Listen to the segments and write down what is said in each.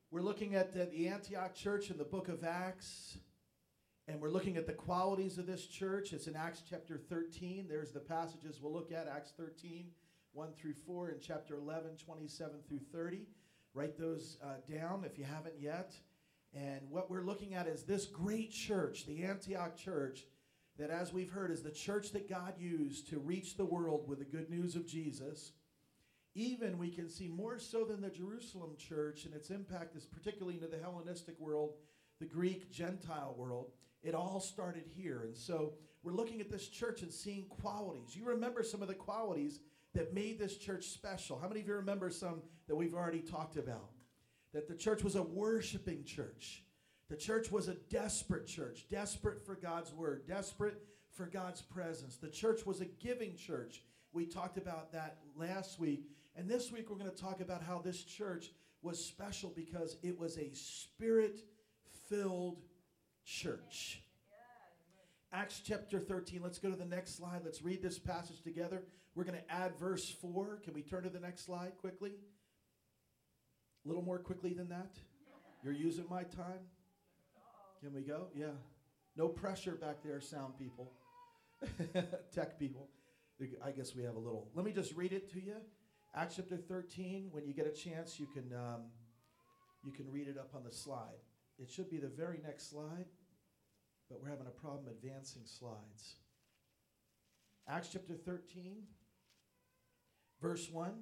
We're looking at the Antioch church in the book of Acts, and we're looking at the qualities of this church. It's in Acts chapter 13. There's the passages we'll look at, Acts 13, 1 through 4, and chapter 11, 27 through 30. Write those down if you haven't yet. And what we're looking at is this great church, the Antioch church, that as we've heard is the church that God used to reach the world with the good news of Jesus. Even we can see more so than the Jerusalem church, and its impact is particularly into the Hellenistic world, the Greek Gentile world. It all started here. And so we're looking at this church and seeing qualities. You remember some of the qualities that made this church special. How many of you remember some that we've already talked about? That the church was a worshiping church. The church was a desperate church, desperate for God's word, desperate for God's presence. The church was a giving church. We talked about that last week. And this week we're going to talk about how this church was special because it was a spirit-filled church. Acts chapter 13. Let's go to the next slide. Let's read this passage together. We're going to add verse 4. Can we turn to the next slide quickly? A little more quickly than that? You're using my time? Can we go? Yeah. No pressure back there, sound people. Tech people. I guess we have a little. Let me just read it to you. Acts chapter 13. When you get a chance, you can read it up on the slide. It should be the very next slide, but we're having a problem advancing slides. Acts chapter 13, verse 1.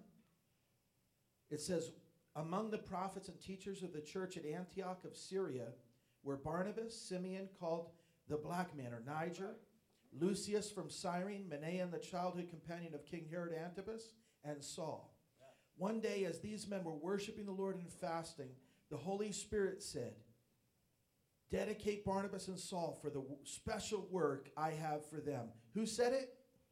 It says, among the prophets and teachers of the church at Antioch of Syria were Barnabas, Simeon called the Black Man, or Niger, Lucius from Cyrene, Manaen, the childhood companion of King Herod Antipas, and Saul. One day, as these men were worshiping the Lord and fasting, the Holy Spirit said, dedicate Barnabas and Saul for the special work I have for them. Who said it?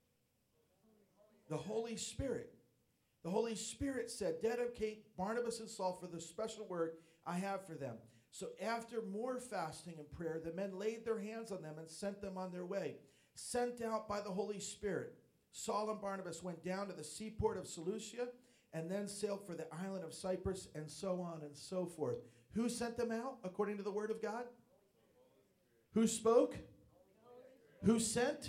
The Holy Spirit. The Holy Spirit said, dedicate Barnabas and Saul for the special work I have for them. So after more fasting and prayer, the men laid their hands on them and sent them on their way. Sent out by the Holy Spirit, Saul and Barnabas went down to the seaport of Seleucia and then sailed for the island of Cyprus, and so on and so forth. Who sent them out according to the word of God? Who spoke? Who sent?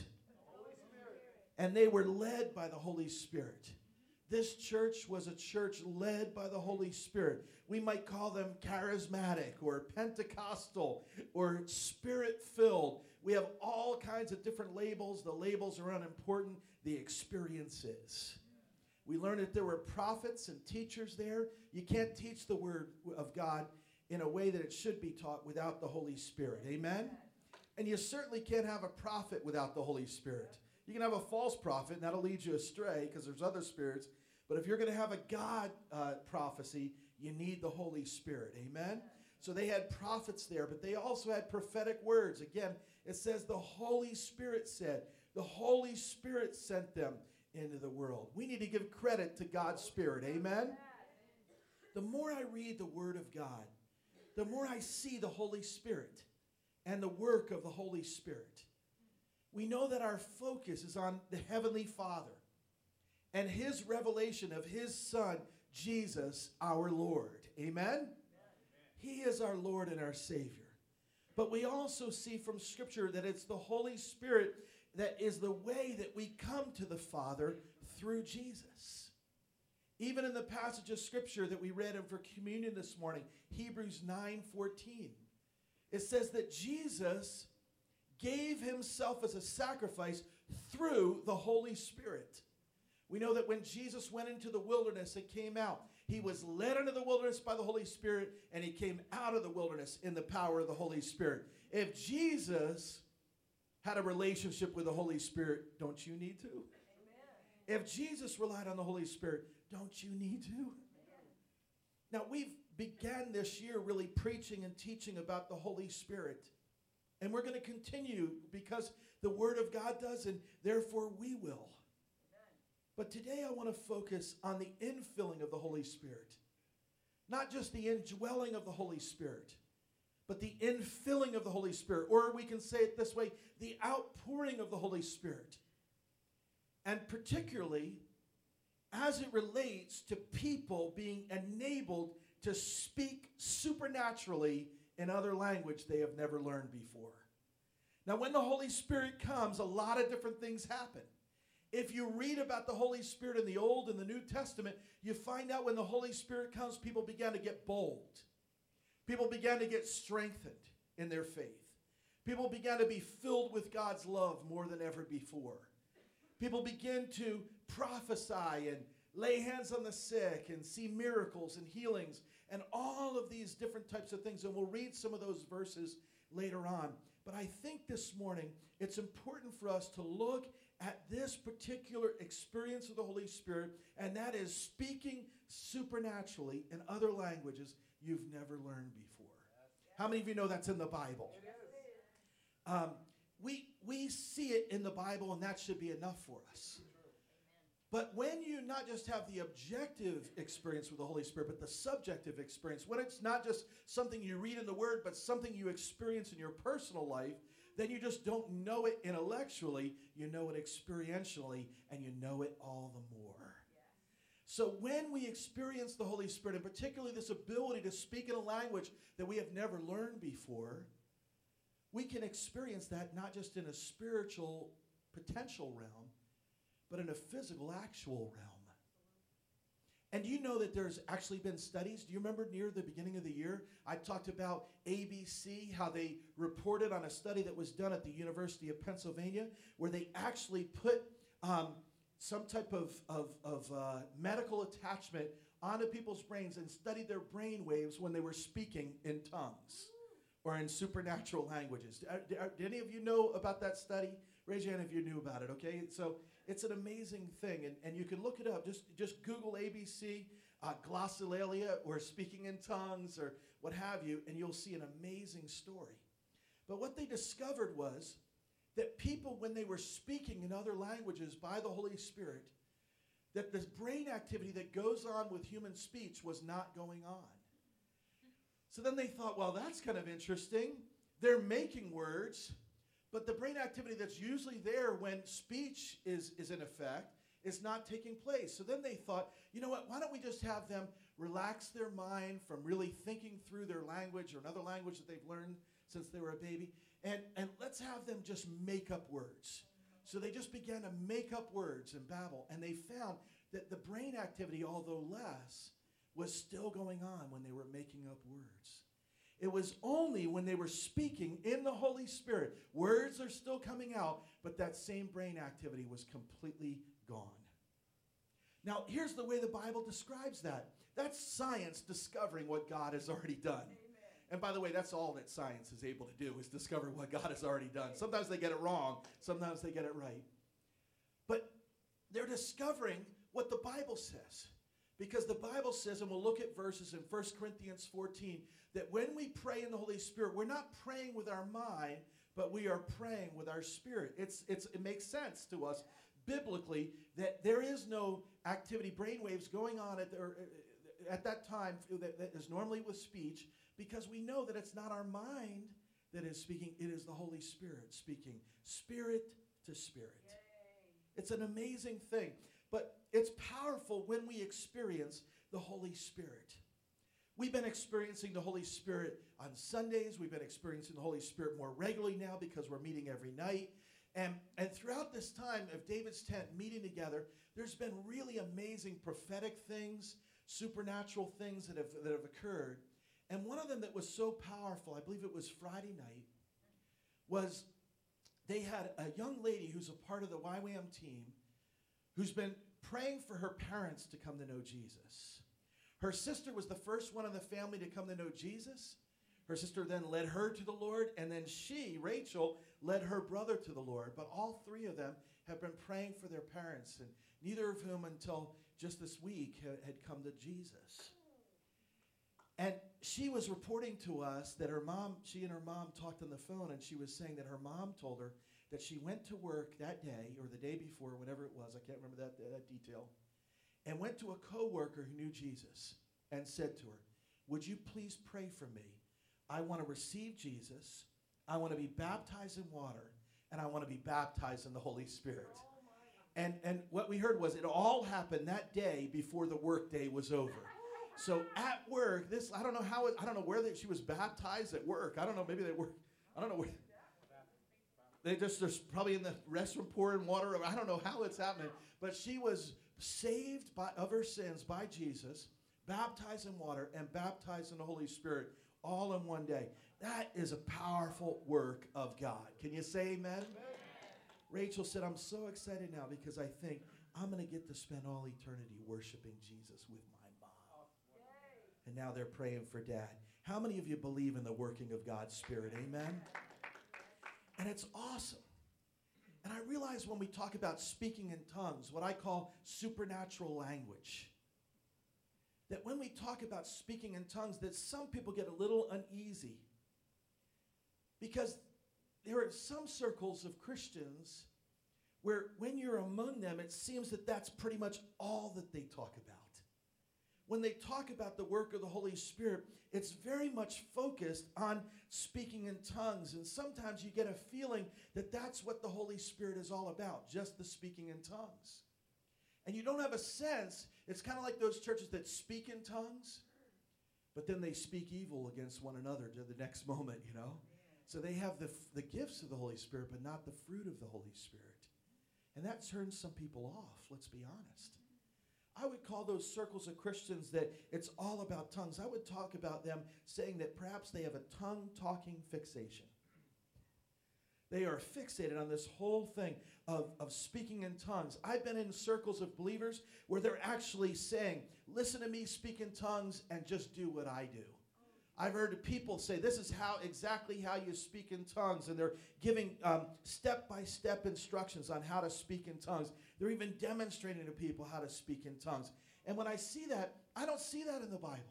And they were led by the Holy Spirit. This church was a church led by the Holy Spirit. We might call them charismatic or Pentecostal or spirit-filled. We have all kinds of different labels. The labels are unimportant. The experience is. We learned that there were prophets and teachers there. You can't teach the word of God in a way that it should be taught without the Holy Spirit. Amen? And you certainly can't have a prophet without the Holy Spirit. You can have a false prophet, and that'll lead you astray because there's other spirits. But if you're going to have a God prophecy, you need the Holy Spirit. Amen? So they had prophets there, but they also had prophetic words. Again, it says the Holy Spirit said. The Holy Spirit sent them into the world. We need to give credit to God's Spirit. Amen? The more I read the Word of God, the more I see the Holy Spirit and the work of the Holy Spirit. We know that our focus is on the Heavenly Father and His revelation of His Son, Jesus, our Lord. Amen? He is our Lord and our Savior. But we also see from Scripture that it's the Holy Spirit that is the way that we come to the Father through Jesus. Even in the passage of Scripture that we read in for communion this morning, Hebrews 9:14, it says that Jesus gave Himself as a sacrifice through the Holy Spirit. We know that when Jesus went into the wilderness and came out, He was led into the wilderness by the Holy Spirit, and He came out of the wilderness in the power of the Holy Spirit. If Jesus had a relationship with the Holy Spirit, don't you need to? Amen. If Jesus relied on the Holy Spirit, don't you need to? Amen. Now, we've began this year really preaching and teaching about the Holy Spirit. And we're going to continue because the Word of God does, and therefore we will. But today I want to focus on the infilling of the Holy Spirit. Not just the indwelling of the Holy Spirit, but the infilling of the Holy Spirit. Or we can say it this way, the outpouring of the Holy Spirit. And particularly as it relates to people being enabled to speak supernaturally in other language they have never learned before. Now, when the Holy Spirit comes, a lot of different things happen. If you read about the Holy Spirit in the Old and the New Testament, you find out when the Holy Spirit comes, people began to get bold. People began to get strengthened in their faith. People began to be filled with God's love more than ever before. People begin to prophesy and lay hands on the sick and see miracles and healings and all of these different types of things. And we'll read some of those verses later on. But I think this morning it's important for us to look at this particular experience of the Holy Spirit, and that is speaking supernaturally in other languages you've never learned before. How many of you know that's in the Bible? We see it in the Bible, and that should be enough for us. But when you not just have the objective experience with the Holy Spirit, but the subjective experience, when it's not just something you read in the Word, but something you experience in your personal life, then you just don't know it intellectually, you know it experientially, and you know it all the more. So when we experience the Holy Spirit, and particularly this ability to speak in a language that we have never learned before, we can experience that not just in a spiritual potential realm, but in a physical, actual realm. And do you know that there's actually been studies? Do you remember near the beginning of the year, I talked about ABC, how they reported on a study that was done at the University of Pennsylvania, where they actually put some type of medical attachment onto people's brains and studied their brain waves when they were speaking in tongues or in supernatural languages. Do any of you know about that study? Raise your hand if you knew about it, okay? So it's an amazing thing, and you can look it up. Just Google ABC, glossolalia, or speaking in tongues, or what have you, and you'll see an amazing story. But what they discovered was that people, when they were speaking in other languages by the Holy Spirit, that the brain activity that goes on with human speech was not going on. So then they thought, well, that's kind of interesting. They're making words, but the brain activity that's usually there when speech is in effect is not taking place. So then they thought, you know what, why don't we just have them relax their mind from really thinking through their language or another language that they've learned since they were a baby, and let's have them just make up words. So they just began to make up words and babble, and they found that the brain activity, although less, was still going on when they were making up words. It was only when they were speaking in the Holy Spirit, words are still coming out, but that same brain activity was completely gone. Now, here's the way the Bible describes that. That's science discovering what God has already done. Amen. And by the way, that's all that science is able to do, is discover what God has already done. Sometimes they get it wrong, sometimes they get it right. But they're discovering what the Bible says. Because the Bible says, and we'll look at verses in 1 Corinthians 14, that when we pray in the Holy Spirit, we're not praying with our mind, but we are praying with our spirit. It makes sense to us biblically that there is no activity, brainwaves going on at that time that is normally with speech, because we know that it's not our mind that is speaking, it is the Holy Spirit speaking, spirit to spirit. Yay. It's an amazing thing. But it's powerful when we experience the Holy Spirit. We've been experiencing the Holy Spirit on Sundays. We've been experiencing the Holy Spirit more regularly now because we're meeting every night. And throughout this time of David's tent meeting together, there's been really amazing prophetic things, supernatural things that have occurred. And one of them that was so powerful, I believe it was Friday night, was they had a young lady who's a part of the YWAM team who's been praying for her parents to come to know Jesus. Her sister was the first one in the family to come to know Jesus. Her sister then led her to the Lord, and then she, Rachel, led her brother to the Lord. But all three of them have been praying for their parents, and neither of whom until just this week had come to Jesus. And she was reporting to us that she and her mom talked on the phone, and she was saying that her mom told her that she went to work that day, or the day before, whatever it was, I can't remember that detail, and went to a coworker who knew Jesus and said to her, would you please pray for me? I want to receive Jesus, I want to be baptized in water, and I want to be baptized in the Holy Spirit. And what we heard was it all happened that day before the work day was over. So at work, I don't know I don't know where she was baptized at work. I don't know, maybe they were, I don't know where. They're probably in the restroom pouring water. I don't know how it's happening. But she was saved of her sins by Jesus, baptized in water, and baptized in the Holy Spirit all in one day. That is a powerful work of God. Can you say amen? Amen. Rachel said, I'm so excited now because I think I'm going to get to spend all eternity worshiping Jesus with my mom. And now they're praying for dad. How many of you believe in the working of God's Spirit? Amen? And it's awesome. And I realize when we talk about speaking in tongues, what I call supernatural language, that when we talk about speaking in tongues, that some people get a little uneasy because there are some circles of Christians where when you're among them, it seems that that's pretty much all that they talk about. When they talk about the work of the Holy Spirit, it's very much focused on speaking in tongues. And sometimes you get a feeling that that's what the Holy Spirit is all about, just the speaking in tongues. And you don't have a sense, it's kind of like those churches that speak in tongues, but then they speak evil against one another to the next moment, you know? So they have the gifts of the Holy Spirit, but not the fruit of the Holy Spirit. And that turns some people off, let's be honest. I would call those circles of Christians that it's all about tongues. I would talk about them saying that perhaps they have a tongue-talking fixation. They are fixated on this whole thing of speaking in tongues. I've been in circles of believers where they're actually saying, listen to me speak in tongues and just do what I do. I've heard people say, this is exactly how you speak in tongues, and they're giving step-by-step instructions on how to speak in tongues. They're even demonstrating to people how to speak in tongues. And when I see that, I don't see that in the Bible.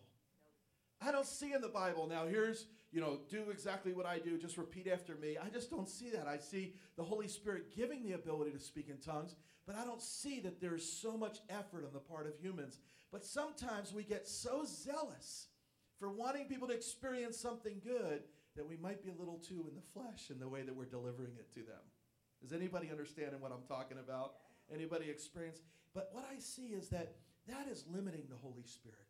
I don't see in the Bible, now here's, do exactly what I do, just repeat after me. I just don't see that. I see the Holy Spirit giving the ability to speak in tongues, but I don't see that there's so much effort on the part of humans. But sometimes we get so zealous for wanting people to experience something good that we might be a little too in the flesh in the way that we're delivering it to them. Is anybody understanding what I'm talking about? Anybody experience? But what I see is that is limiting the Holy Spirit.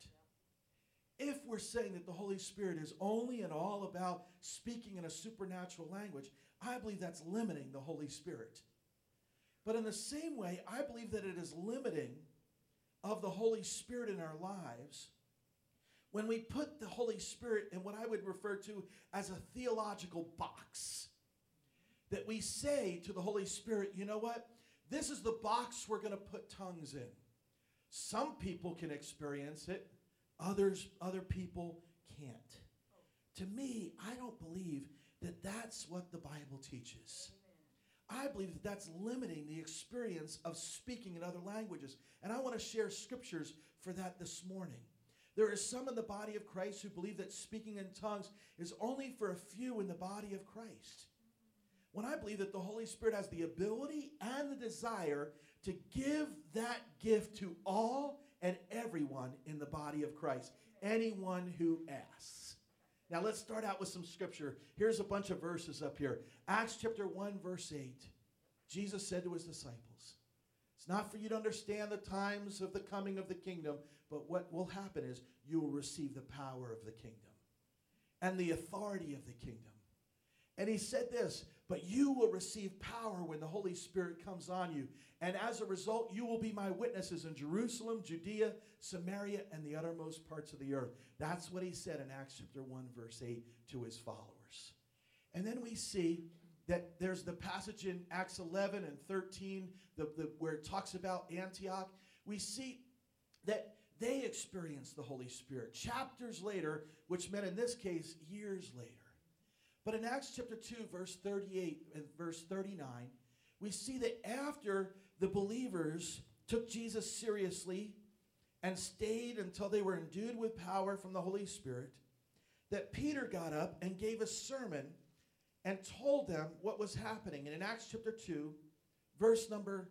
If we're saying that the Holy Spirit is only and all about speaking in a supernatural language, I believe that's limiting the Holy Spirit. But in the same way, I believe that it is limiting of the Holy Spirit in our lives when we put the Holy Spirit in what I would refer to as a theological box. That we say to the Holy Spirit, you know what? This is the box we're going to put tongues in. Some people can experience it. Other people can't. To me, I don't believe that that's what the Bible teaches. I believe that that's limiting the experience of speaking in other languages. And I want to share scriptures for that this morning. There are some in the body of Christ who believe that speaking in tongues is only for a few in the body of Christ. When I believe that the Holy Spirit has the ability and the desire to give that gift to all and everyone in the body of Christ, anyone who asks. Now let's start out with some scripture. Here's a bunch of verses up here. Acts chapter 1, verse 8. Jesus said to his disciples, it's not for you to understand the times of the coming of the kingdom, but what will happen is you will receive the power of the kingdom and the authority of the kingdom. And he said this, but you will receive power when the Holy Spirit comes on you. And as a result, you will be my witnesses in Jerusalem, Judea, Samaria, and the uttermost parts of the earth. That's what he said in Acts chapter 1, verse 8 to his followers. And then we see that there's the passage in Acts 11 and 13 where it talks about Antioch. We see that they experienced the Holy Spirit chapters later, which meant in this case years later. But in Acts chapter 2, verse 38 and verse 39, we see that after the believers took Jesus seriously and stayed until they were endued with power from the Holy Spirit, that Peter got up and gave a sermon and told them what was happening. And in Acts chapter 2, verse number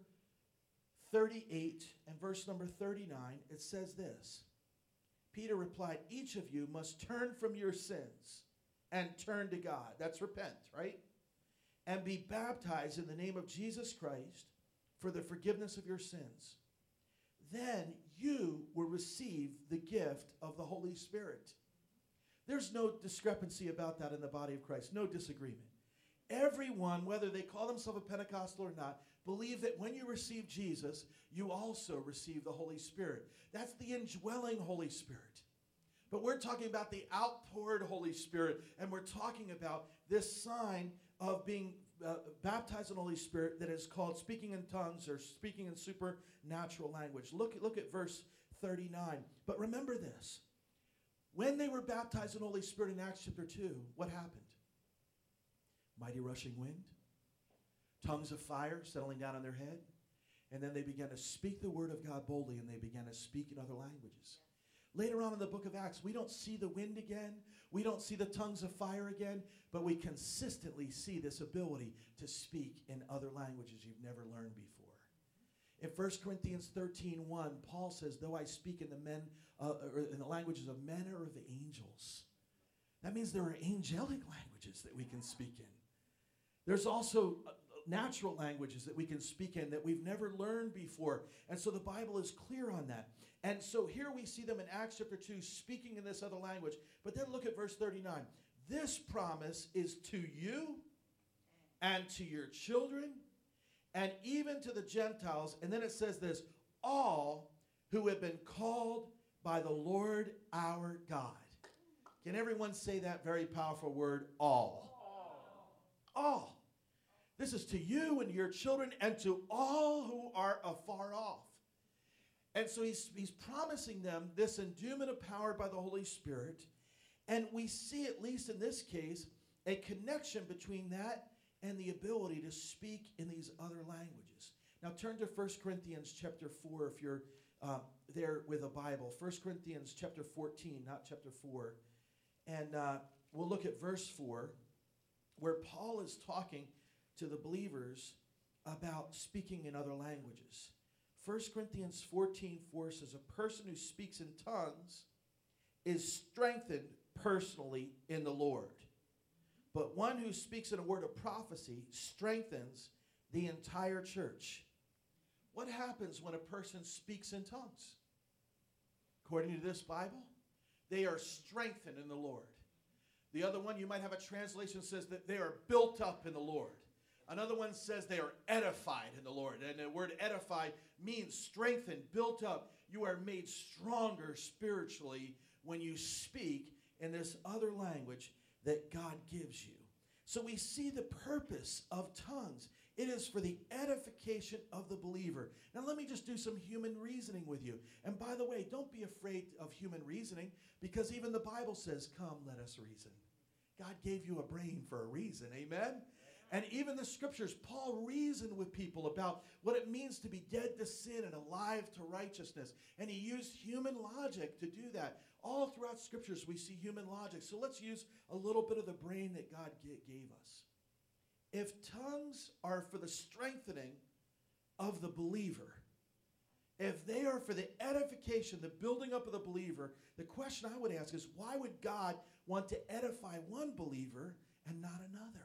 38 and verse number 39, it says this. Peter replied, each of you must turn from your sins and turn to God. That's repent, right? And be baptized in the name of Jesus Christ for the forgiveness of your sins. Then you will receive the gift of the Holy Spirit. There's no discrepancy about that in the body of Christ, no disagreement. Everyone, whether they call themselves a Pentecostal or not, believe that when you receive Jesus, you also receive the Holy Spirit. That's the indwelling Holy Spirit. But we're talking about the outpoured Holy Spirit, and we're talking about this sign of being baptized in the Holy Spirit that is called speaking in tongues or speaking in supernatural language. Look at verse 39. But remember this. When they were baptized in the Holy Spirit in Acts chapter 2, what happened? Mighty rushing wind, tongues of fire settling down on their head, and then they began to speak the word of God boldly, and they began to speak in other languages. Later on in the book of Acts, we don't see the wind again. We don't see the tongues of fire again, but we consistently see this ability to speak in other languages you've never learned before. In 1 Corinthians 13:1, Paul says, though I speak in the languages of men or of the angels. That means there are angelic languages that we can speak in. There's also natural languages that we can speak in that we've never learned before. And so the Bible is clear on that. And so here we see them in Acts chapter 2 speaking in this other language. But then look at verse 39. This promise is to you and to your children and even to the Gentiles. And then it says this, all who have been called by the Lord our God. Can everyone say that very powerful word, all? All. This is to you and your children and to all who are afar off. And so he's promising them this endowment of power by the Holy Spirit. And we see, at least in this case, a connection between that and the ability to speak in these other languages. Now turn to 1 Corinthians chapter 4 if you're there with a Bible. 1 Corinthians chapter 14, not chapter 4. And we'll look at verse 4, where Paul is talking to the believers about speaking in other languages. 1 Corinthians 14:4 says, a person who speaks in tongues is strengthened personally in the Lord. But one who speaks in a word of prophecy strengthens the entire church. What happens when a person speaks in tongues? According to this Bible, they are strengthened in the Lord. The other one, you might have a translation that says that they are built up in the Lord. Another one says they are edified in the Lord. And the word edify means strengthened, built up. You are made stronger spiritually when you speak in this other language that God gives you. So we see the purpose of tongues. It is for the edification of the believer. Now let me just do some human reasoning with you. And by the way, don't be afraid of human reasoning, because even the Bible says, come, let us reason. God gave you a brain for a reason, amen? And even the scriptures, Paul reasoned with people about what it means to be dead to sin and alive to righteousness. And he used human logic to do that. All throughout scriptures, we see human logic. So let's use a little bit of the brain that God gave us. If tongues are for the strengthening of the believer, if they are for the edification, the building up of the believer, the question I would ask is, why would God want to edify one believer and not another?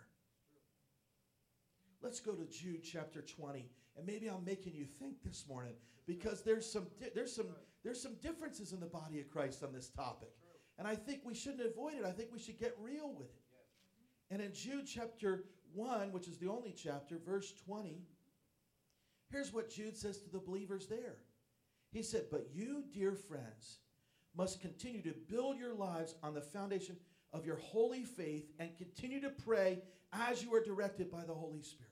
Let's go to Jude chapter 20, and maybe I'm making you think this morning, because there's some differences in the body of Christ on this topic, and I think we shouldn't avoid it. I think we should get real with it. And in Jude chapter 1, which is the only chapter, verse 20, here's what Jude says to the believers there. He said, but you, dear friends, must continue to build your lives on the foundation of your holy faith and continue to pray as you are directed by the Holy Spirit.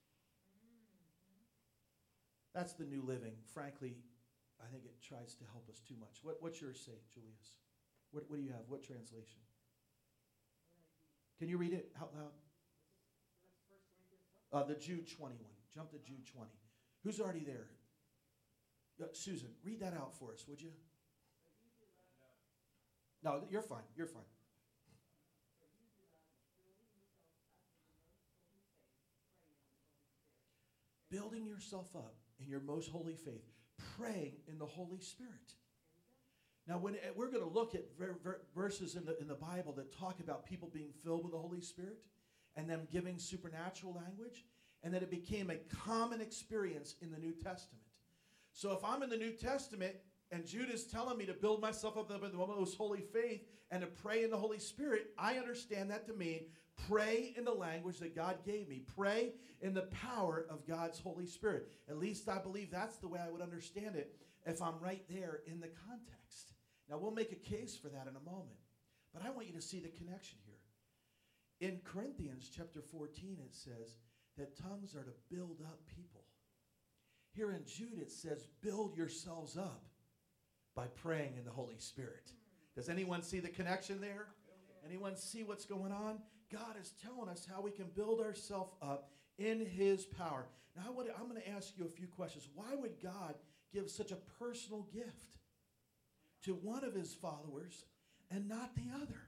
That's the New Living. Frankly, I think it tries to help us too much. What's yours say, Julius? What do you have? What translation? Can you read it out loud? The Jude 21. Jump to Jude 20. Who's already there? Susan, read that out for us, would you? No, you're fine. You're fine. Building yourself up in your most holy faith, praying in the Holy Spirit. Now, when we're going to look at verses in the Bible that talk about people being filled with the Holy Spirit and them giving supernatural language, and that it became a common experience in the New Testament. So if I'm in the New Testament and Jude is telling me to build myself up in the most holy faith and to pray in the Holy Spirit, I understand that to mean pray in the language that God gave me. Pray in the power of God's Holy Spirit. At least I believe that's the way I would understand it if I'm right there in the context. Now, we'll make a case for that in a moment. But I want you to see the connection here. In Corinthians chapter 14, it says that tongues are to build up people. Here in Jude, it says, build yourselves up by praying in the Holy Spirit. Does anyone see the connection there? Anyone see what's going on? God is telling us how we can build ourselves up in his power. Now, I'm going to ask you a few questions. Why would God give such a personal gift to one of his followers and not the other?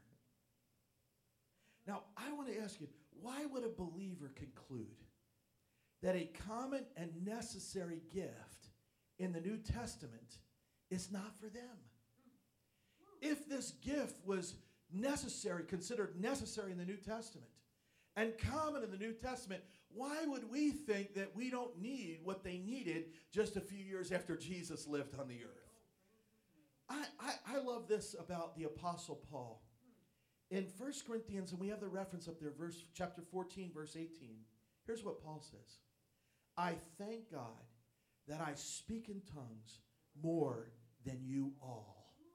Now, I want to ask you, why would a believer conclude that a common and necessary gift in the New Testament is not for them? If this gift was necessary, considered necessary in the New Testament, and common in the New Testament, why would we think that we don't need what they needed just a few years after Jesus lived on the earth? I love this about the Apostle Paul. In 1 Corinthians, and we have the reference up there, chapter 14, verse 18, here's what Paul says. I thank God that I speak in tongues more than you all.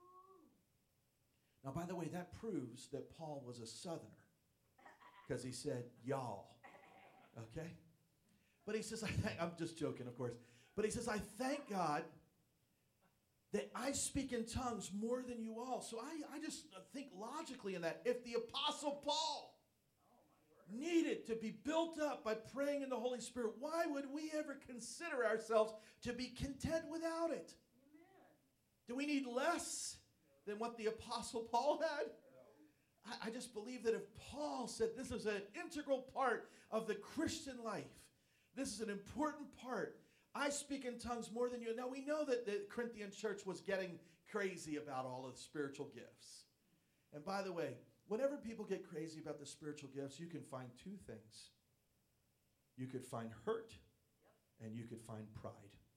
Now, by the way, that proves that Paul was a southerner, because he said, y'all, okay? But he says, I'm just joking, of course. But he says, I thank God that I speak in tongues more than you all. So I just think logically in that. If the Apostle Paul needed to be built up by praying in the Holy Spirit, why would we ever consider ourselves to be content without it? Amen. Do we need less than what the Apostle Paul had? I just believe that if Paul said this is an integral part of the Christian life, this is an important part. I speak in tongues more than you. Now, we know that the Corinthian church was getting crazy about all of the spiritual gifts. And by the way, whenever people get crazy about the spiritual gifts, you can find two things. You could find hurt, and you could find pride.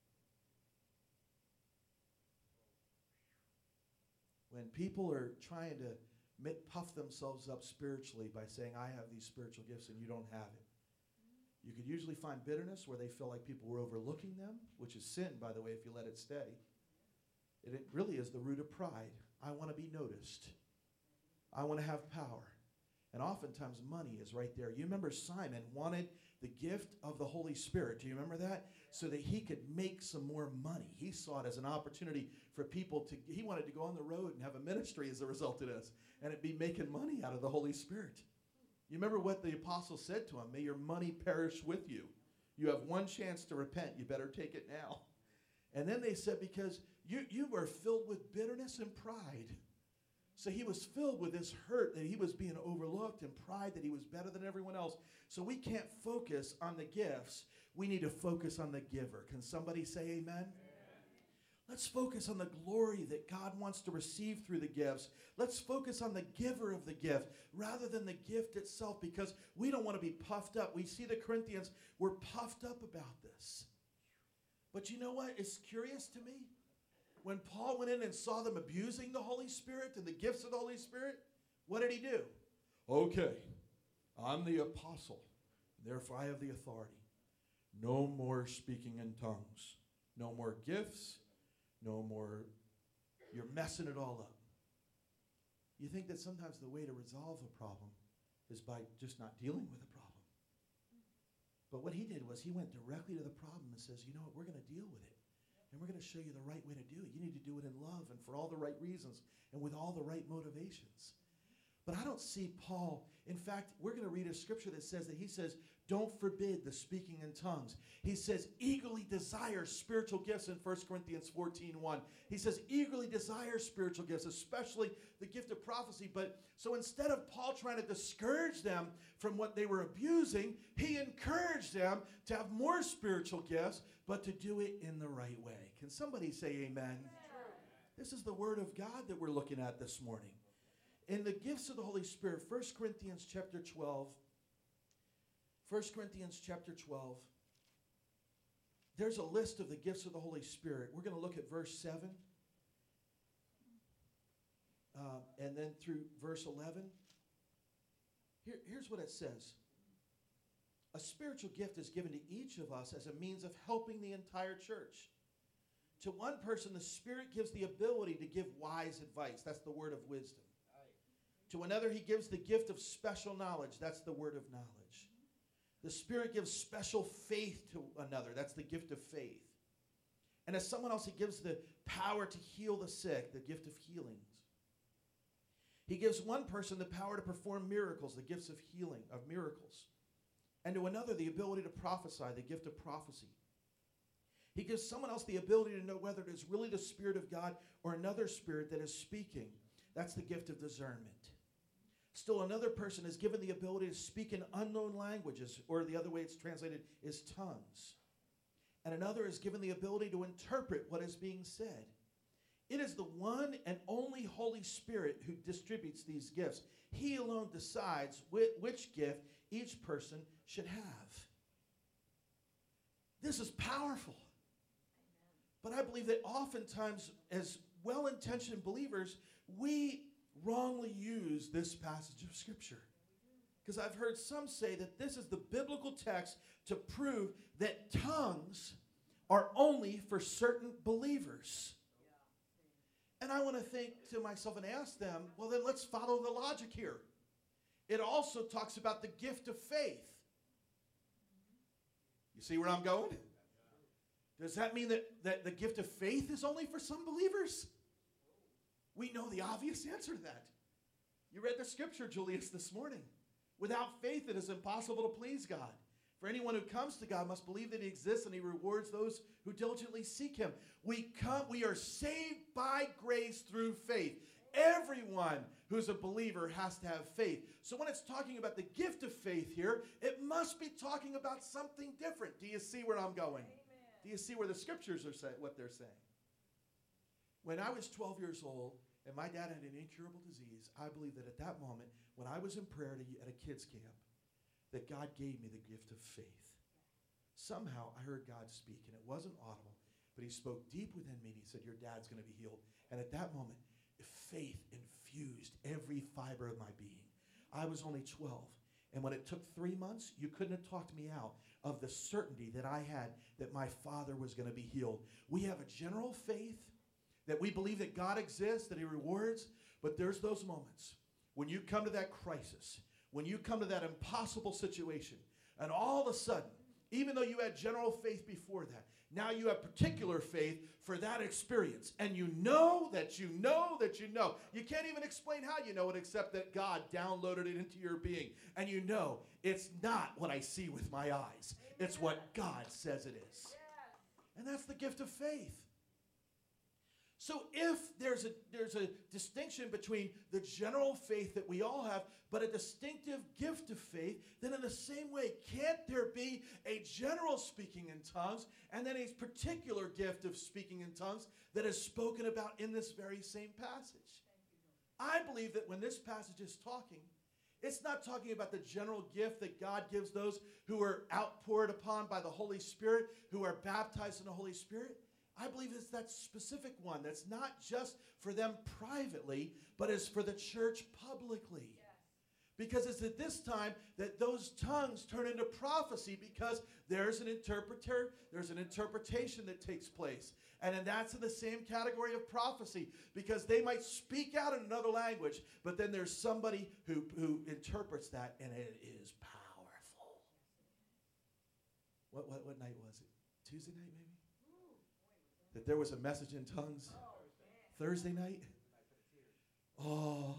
When people are trying to puff themselves up spiritually by saying, I have these spiritual gifts and you don't have it, you could usually find bitterness where they feel like people were overlooking them, which is sin, by the way, if you let it stay. And it really is the root of pride. I want to be noticed. I want to have power. And oftentimes money is right there. You remember Simon wanted the gift of the Holy Spirit. Do you remember that? So that he could make some more money. He saw it as an opportunity for people to, he wanted to go on the road and have a ministry as a result of this. And it'd be making money out of the Holy Spirit. You remember what the apostle said to him? May your money perish with you. You have one chance to repent. You better take it now. And then they said, because you were filled with bitterness and pride. So he was filled with this hurt that he was being overlooked and pride that he was better than everyone else. So we can't focus on the gifts. We need to focus on the giver. Can somebody say amen? Amen. Let's focus on the glory that God wants to receive through the gifts. Let's focus on the giver of the gift rather than the gift itself, because we don't want to be puffed up. We see the Corinthians were puffed up about this. But you know what is curious to me? When Paul went in and saw them abusing the Holy Spirit and the gifts of the Holy Spirit, what did he do? Okay, I'm the apostle, therefore I have the authority. No more speaking in tongues. No more gifts. No more, you're messing it all up. You think that sometimes the way to resolve a problem is by just not dealing with the problem. But what he did was he went directly to the problem and says, you know what, we're going to deal with it. And we're going to show you the right way to do it. You need to do it in love and for all the right reasons and with all the right motivations. But I don't see Paul. In fact, we're going to read a scripture that says that he says, don't forbid the speaking in tongues. He says, eagerly desire spiritual gifts in 1 Corinthians 14:1. He says, eagerly desire spiritual gifts, especially the gift of prophecy. But so instead of Paul trying to discourage them from what they were abusing, he encouraged them to have more spiritual gifts, but to do it in the right way. Can somebody say amen? Amen. This is the word of God that we're looking at this morning. In the gifts of the Holy Spirit, 1 Corinthians chapter 12, there's a list of the gifts of the Holy Spirit. We're going to look at verse 7. and then through verse 11. Here's what it says. A spiritual gift is given to each of us as a means of helping the entire church. To one person, the Spirit gives the ability to give wise advice. That's the word of wisdom. To another, he gives the gift of special knowledge. That's the word of knowledge. The Spirit gives special faith to another. That's the gift of faith. And as someone else, he gives the power to heal the sick, the gift of healings. He gives one person the power to perform miracles, the gifts of healing, of miracles. And to another, the ability to prophesy, the gift of prophecy. He gives someone else the ability to know whether it is really the Spirit of God or another spirit that is speaking. That's the gift of discernment. Still another person is given the ability to speak in unknown languages, or the other way it's translated is tongues. And another is given the ability to interpret what is being said. It is the one and only Holy Spirit who distributes these gifts. He alone decides which gift each person should have. This is powerful. But I believe that oftentimes, as well-intentioned believers, we wrongly use this passage of Scripture. Because I've heard some say that this is the biblical text to prove that tongues are only for certain believers. And I want to think to myself and ask them, well, then let's follow the logic here. It also talks about the gift of faith. You see where I'm going? Does that mean that the gift of faith is only for some believers? We know the obvious answer to that. You read the scripture, Julius, this morning. Without faith, it is impossible to please God. For anyone who comes to God must believe that he exists and he rewards those who diligently seek him. We are saved by grace through faith. Everyone who's a believer has to have faith. So when it's talking about the gift of faith here, it must be talking about something different. Do you see where I'm going? Amen. Do you see where the scriptures are saying what they're saying? When I was 12 years old and my dad had an incurable disease, I believe that at that moment, when I was in prayer at a kids camp, that God gave me the gift of faith. Somehow I heard God speak, and it wasn't audible, but he spoke deep within me, and he said, your dad's going to be healed. And at that moment, faith infused every fiber of my being. I was only 12, and when it took 3 months, you couldn't have talked me out of the certainty that I had that my father was going to be healed. We have a general faith that we believe that God exists, that he rewards, but there's those moments when you come to that crisis, when you come to that impossible situation, and all of a sudden, even though you had general faith before that, now you have particular faith for that experience. And you know that you know that you know. You can't even explain how you know it except that God downloaded it into your being. And you know it's not what I see with my eyes. It's what God says it is. And that's the gift of faith. So if there's a distinction between the general faith that we all have, but a distinctive gift of faith, then in the same way, can't there be a general speaking in tongues and then a particular gift of speaking in tongues that is spoken about in this very same passage? I believe that when this passage is talking, it's not talking about the general gift that God gives those who are outpoured upon by the Holy Spirit, who are baptized in the Holy Spirit. I believe it's that specific one that's not just for them privately, but is for the church publicly. Yes. Because it's at this time that those tongues turn into prophecy because there's an interpreter, there's an interpretation that takes place. And then that's in the same category of prophecy because they might speak out in another language, but then there's somebody who interprets that, and it is powerful. What night was it? Tuesday night, maybe? That there was a message in tongues? Thursday night? Oh,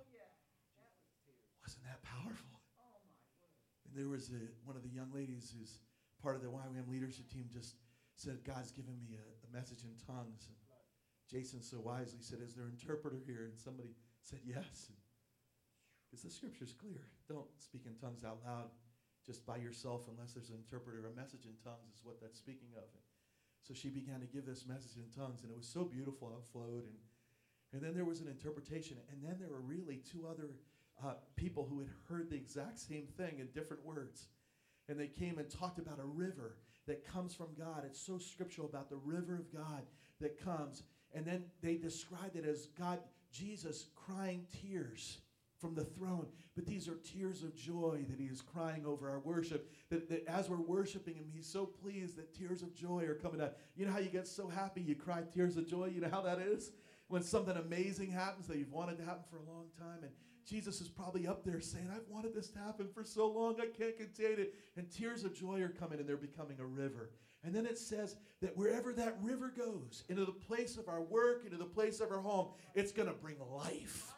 wasn't that powerful? And there was one of the young ladies who's part of the YWAM leadership team just said, God's given me a message in tongues. And Jason so wisely said, is there an interpreter here? And somebody said yes. Because the scripture's clear. Don't speak in tongues out loud just by yourself unless there's an interpreter. A message in tongues is what that's speaking of. So she began to give this message in tongues, and it was so beautiful how it flowed. And then there was an interpretation, and then there were really two other people who had heard the exact same thing in different words. And they came and talked about a river that comes from God. It's so scriptural about the river of God that comes. And then they described it as God Jesus crying tears from the throne, but these are tears of joy that he is crying over our worship. That as we're worshiping him, he's so pleased that tears of joy are coming out. You know how you get so happy you cry tears of joy? You know how that is? When something amazing happens that you've wanted to happen for a long time, and Jesus is probably up there saying, I've wanted this to happen for so long, I can't contain it. And tears of joy are coming, and they're becoming a river. And then it says that wherever that river goes, into the place of our work, into the place of our home, it's going to bring life.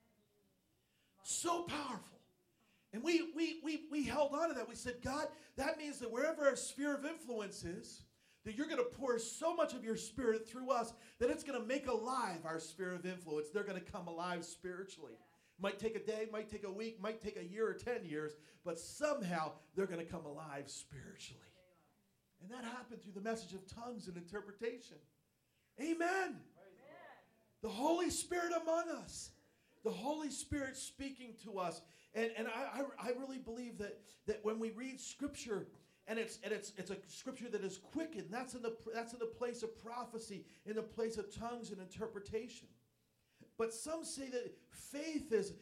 So powerful. And we held on to that. We said, God, that means that wherever our sphere of influence is, that you're going to pour so much of your spirit through us that it's going to make alive our sphere of influence. They're going to come alive spiritually. Might take a day, might take a week, might take a year or 10 years, but somehow they're going to come alive spiritually. And that happened through the message of tongues and interpretation. Amen. The Holy Spirit among us. The Holy Spirit speaking to us. And I really believe that when we read Scripture, and it's a Scripture that is quickened, that's in the place of prophecy, in the place of tongues and interpretation. But some say that faith is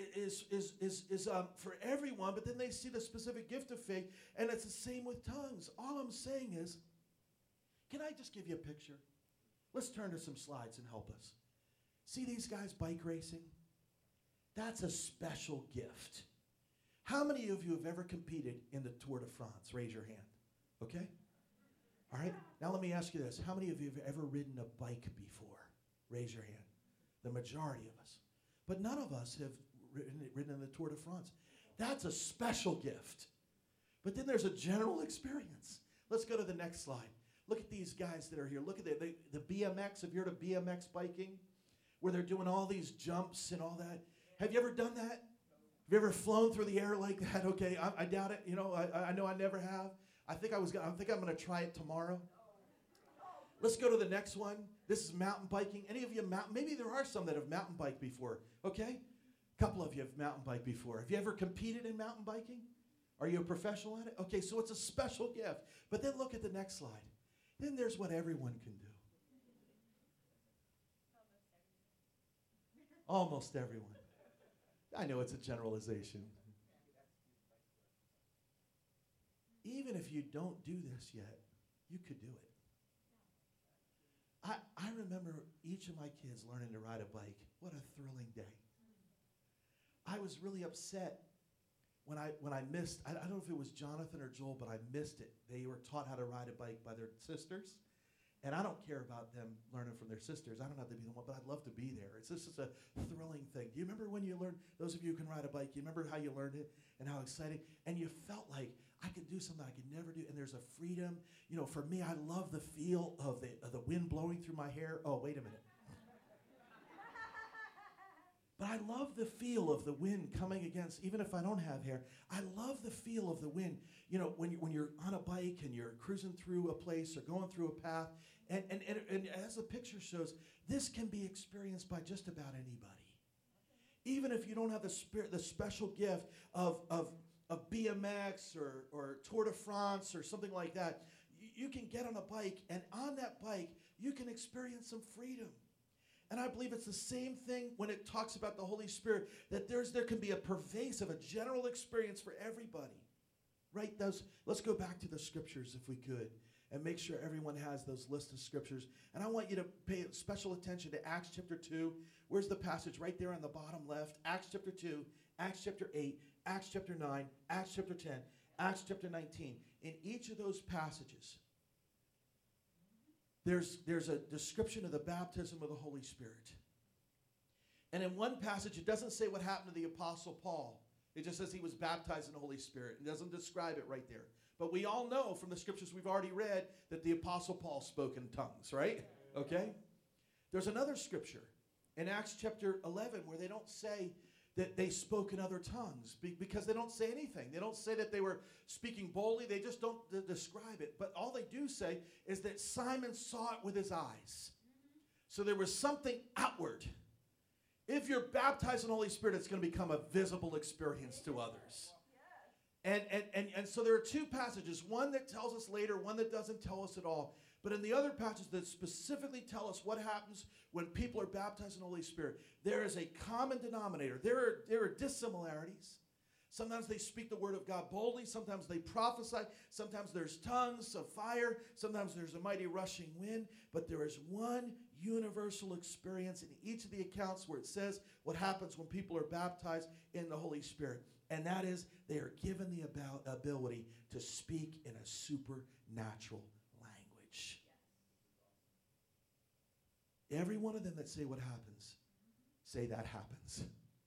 for everyone, but then they see the specific gift of faith, and it's the same with tongues. All I'm saying is, can I just give you a picture? Let's turn to some slides and help us. See these guys bike racing? That's a special gift. How many of you have ever competed in the Tour de France? Raise your hand. Okay? All right. Now let me ask you this. How many of you have ever ridden a bike before? Raise your hand. The majority of us. But none of us have ridden in the Tour de France. That's a special gift. But then there's a general experience. Let's go to the next slide. Look at these guys that are here. Look at the BMX. Have you heard of BMX biking? Where they're doing all these jumps and all that. Have you ever done that? Have you ever flown through the air like that? Okay, I doubt it. You know, I know I never have. I think I'm going to try it tomorrow. Let's go to the next one. This is mountain biking. Any of you maybe there are some that have mountain biked before. Okay? A couple of you have mountain biked before. Have you ever competed in mountain biking? Are you a professional at it? Okay, so it's a special gift. But then look at the next slide. Then there's what everyone can do. Almost everyone. I know it's a generalization. Even if you don't do this yet, you could do it. I remember each of my kids learning to ride a bike. What a thrilling day. I was really upset when I missed, I don't know if it was Jonathan or Joel, but I missed it. They were taught how to ride a bike by their sisters. And I don't care about them learning from their sisters. I don't have to be the one, but I'd love to be there. It's just a thrilling thing. Do you remember when you learned, those of you who can ride a bike, you remember how you learned it and how exciting? And you felt like, I could do something I could never do, and there's a freedom. You know, for me, I love the feel of the wind blowing through my hair. Oh, wait a minute. But I love the feel of the wind coming against, even if I don't have hair, I love the feel of the wind. You know, when you're on a bike and you're cruising through a place or going through a path, and as the picture shows, this can be experienced by just about anybody. Even if you don't have the special gift of BMX or Tour de France or something like that, you can get on a bike, and on that bike, you can experience some freedom. And I believe it's the same thing when it talks about the Holy Spirit, that there can be a pervasive, a general experience for everybody. Right? Let's go back to the scriptures if we could, and make sure everyone has those lists of scriptures. And I want you to pay special attention to Acts chapter 2. Where's the passage? Right there on the bottom left. Acts chapter 2, Acts chapter 8, Acts chapter 9, Acts chapter 10, Acts chapter 19. In each of those passages, there's a description of the baptism of the Holy Spirit. And in one passage, it doesn't say what happened to the Apostle Paul. It just says he was baptized in the Holy Spirit. It doesn't describe it right there. But we all know from the scriptures we've already read that the Apostle Paul spoke in tongues, right? Okay? There's another scripture in Acts chapter 11 where they don't say that they spoke in other tongues because they don't say anything. They don't say that they were speaking boldly. They just don't describe it. But all they do say is that Simon saw it with his eyes. So there was something outward. If you're baptized in the Holy Spirit, it's going to become a visible experience to others. And so there are two passages, one that tells us later, one that doesn't tell us at all. But in the other passages that specifically tell us what happens when people are baptized in the Holy Spirit, there is a common denominator. There are dissimilarities. Sometimes they speak the word of God boldly. Sometimes they prophesy. Sometimes there's tongues of fire. Sometimes there's a mighty rushing wind. But there is one universal experience in each of the accounts where it says what happens when people are baptized in the Holy Spirit. And that is they are given the ability to speak in a supernatural language. Every one of them that say what happens, say that happens.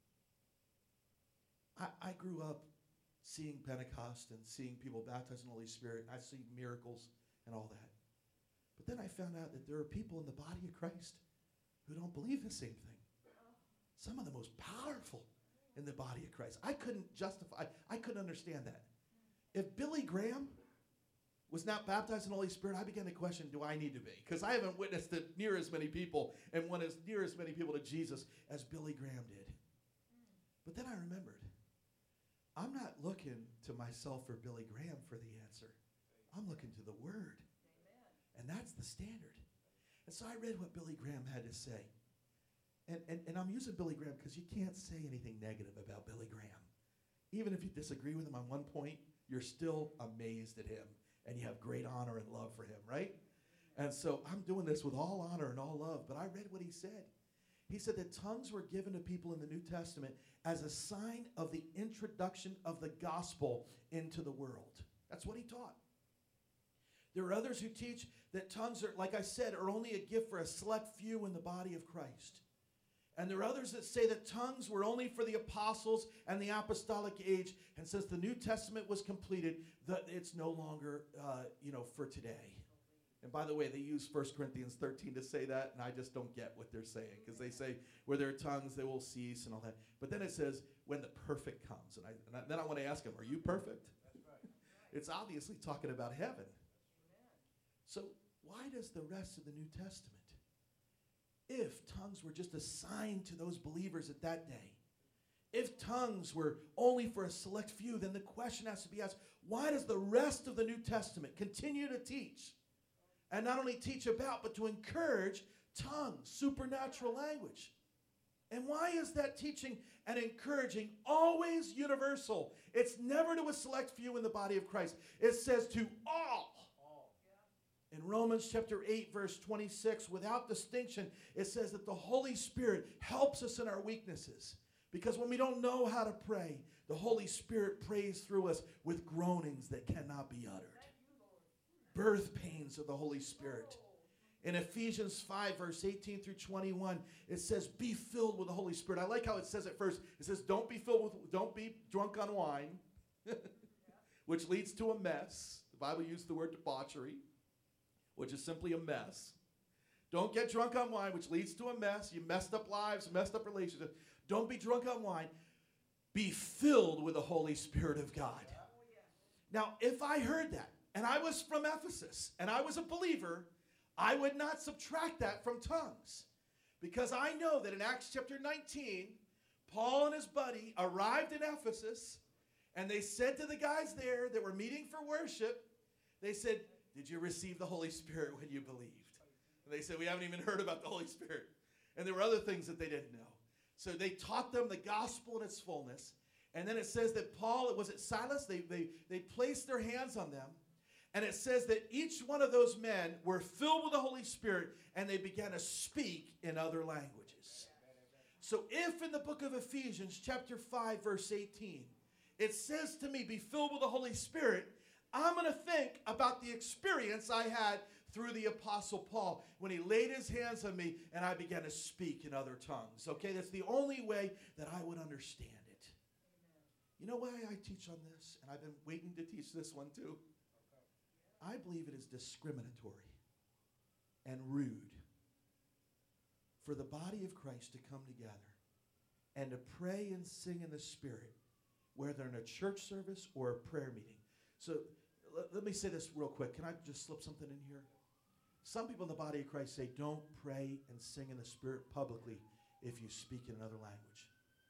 I grew up seeing Pentecost and seeing people baptized in the Holy Spirit. I see miracles and all that. But then I found out that there are people in the body of Christ who don't believe the same thing. Some of the most powerful in the body of Christ. I couldn't understand that. If Billy Graham was not baptized in the Holy Spirit, I began to question, do I need to be? Because I haven't witnessed it near as many people and won as near as many people to Jesus as Billy Graham did. But then I remembered, I'm not looking to myself or Billy Graham for the answer. I'm looking to the Word. Amen. And that's the standard. And so I read what Billy Graham had to say. And I'm using Billy Graham because you can't say anything negative about Billy Graham. Even if you disagree with him on one point, you're still amazed at him. And you have great honor and love for him, right? And so I'm doing this with all honor and all love. But I read what he said. He said that tongues were given to people in the New Testament as a sign of the introduction of the gospel into the world. That's what he taught. There are others who teach that tongues are, like I said, are only a gift for a select few in the body of Christ. And there are others that say that tongues were only for the apostles and the apostolic age. And since the New Testament was completed, that it's no longer, for today. And by the way, they use 1 Corinthians 13 to say that, and I just don't get what they're saying. Because they say, where there are tongues, they will cease and all that. But then it says, when the perfect comes. And then I want to ask them, are you perfect? That's right. It's obviously talking about heaven. Amen. So why does the rest of the New Testament, if tongues were just a sign to those believers at that day, if tongues were only for a select few, then the question has to be asked, why does the rest of the New Testament continue to teach? And not only teach about, but to encourage tongues, supernatural language. And why is that teaching and encouraging always universal? It's never to a select few in the body of Christ. It says to all. In Romans chapter 8, verse 26, without distinction, it says that the Holy Spirit helps us in our weaknesses. Because when we don't know how to pray, the Holy Spirit prays through us with groanings that cannot be uttered. Birth pains of the Holy Spirit. In Ephesians 5, verse 18 through 21, it says, be filled with the Holy Spirit. I like how it says at first. It says, don't be drunk on wine, which leads to a mess. The Bible used the word debauchery, which is simply a mess. Don't get drunk on wine, which leads to a mess. You messed up lives, messed up relationships. Don't be drunk on wine. Be filled with the Holy Spirit of God. Now, if I heard that, and I was from Ephesus, and I was a believer, I would not subtract that from tongues. Because I know that in Acts chapter 19, Paul and his buddy arrived in Ephesus, and they said to the guys there that were meeting for worship, they said, did you receive the Holy Spirit when you believed? And they said, we haven't even heard about the Holy Spirit. And there were other things that they didn't know. So they taught them the gospel in its fullness. And then it says that Paul, was it Silas? They placed their hands on them. And it says that each one of those men were filled with the Holy Spirit, and they began to speak in other languages. So if in the book of Ephesians, chapter 5, verse 18, it says to me, be filled with the Holy Spirit, I'm going to think about the experience I had through the Apostle Paul when he laid his hands on me and I began to speak in other tongues. Okay, that's the only way that I would understand it. Amen. You know why I teach on this? And I've been waiting to teach this one too. I believe it is discriminatory and rude for the body of Christ to come together and to pray and sing in the Spirit, whether in a church service or a prayer meeting. So let me say this real quick. Can I just slip something in here? Some people in the body of Christ say, don't pray and sing in the Spirit publicly if you speak in another language.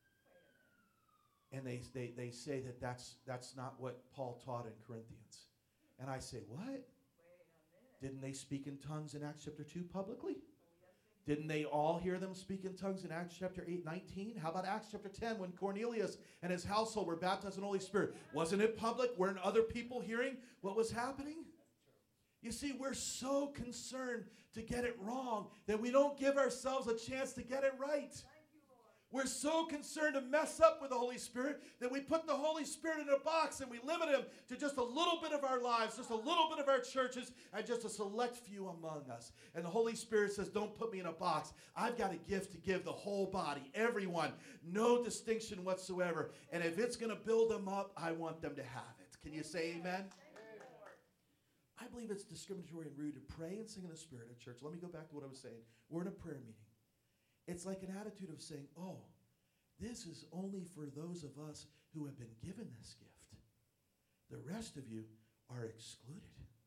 And they say that that's not what Paul taught in Corinthians. And I say, what? Didn't they speak in tongues in Acts chapter 2 publicly? Didn't they all hear them speak in tongues in Acts chapter 8:19? How about Acts chapter 10 when Cornelius and his household were baptized in the Holy Spirit? Wasn't it public? Weren't other people hearing what was happening? You see, we're so concerned to get it wrong that we don't give ourselves a chance to get it right. We're so concerned to mess up with the Holy Spirit that we put the Holy Spirit in a box and we limit him to just a little bit of our lives, just a little bit of our churches, and just a select few among us. And the Holy Spirit says, don't put me in a box. I've got a gift to give the whole body, everyone, no distinction whatsoever. And if it's going to build them up, I want them to have it. Can you say amen? I believe it's discriminatory and rude to pray and sing in the Spirit at church. Let me go back to what I was saying. We're in a prayer meeting. It's like an attitude of saying, oh, this is only for those of us who have been given this gift. The rest of you are excluded.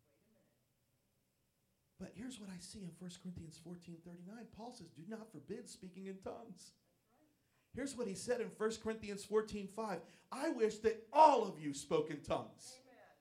But here's what I see in 1 Corinthians 14:39. Paul says, do not forbid speaking in tongues. Here's what he said in 1 Corinthians 14:5. I wish that all of you spoke in tongues.